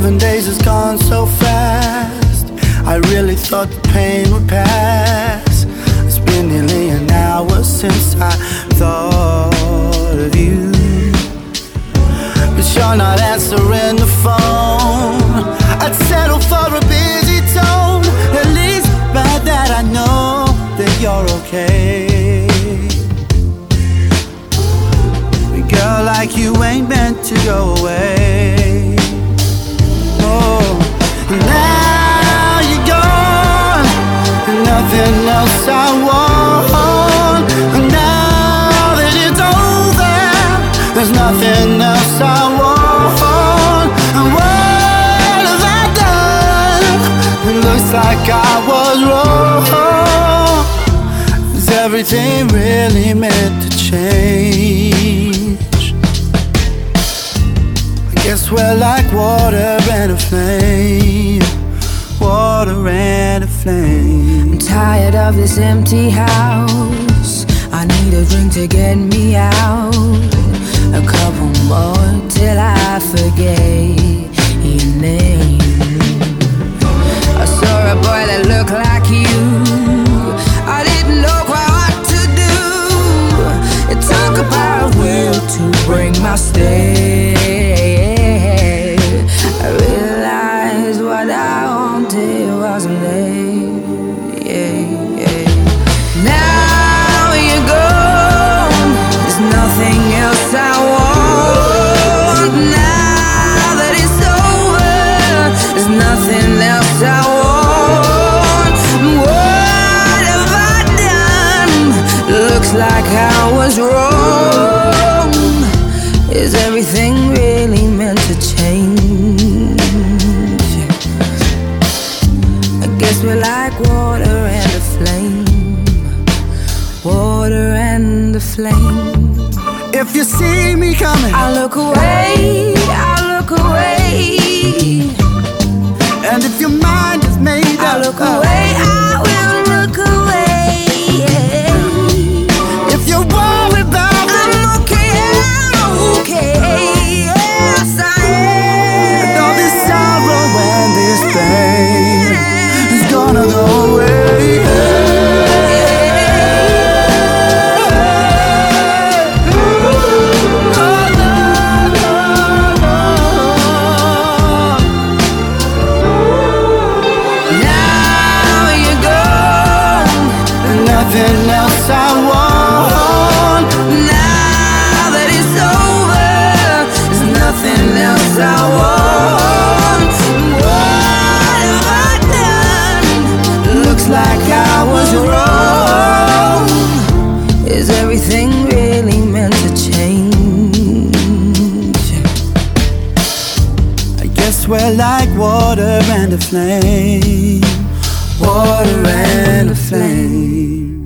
7 days has gone so fast. I really thought the pain would pass. It's been nearly an hour since I thought of you, but you're not answering the phone. I'd settle for a busy tone. At least by that I know that you're okay. A girl like you ain't meant to go away. Oh, now you're gone, and nothing else I want. And now that it's over, there's nothing else I want. And what have I done? It looks like I was wrong. Is everything really meant to change? Guess we're like water and a flame. Water and a flame. I'm tired of this empty house. I need a drink to get me out. A couple more till I forget your name. I saw a boy that looked like you. I didn't know quite what to do. It took about a will to bring my stay. I realized what I wanted wasn't there. Yeah. Now you're gone, there's nothing else I want. Now that it's over, there's nothing else I want. What have I done? Looks like I was wrong. Is everything really meant to change? I guess we're like water and a flame. Water and a flame. If you see me coming, I look away, I look away. and if your mind is made I up, look away, I will look away. if you're worried about me, I'm okay. Yes, I am. and all this sorrow and this pain is gonna go away. Now you're gone, Nothing else I want. now that it's over, there's nothing else I want. What have I done? Looks like I was wrong. Is everything really meant to change? I guess we're like water and a flame. Water and a flame.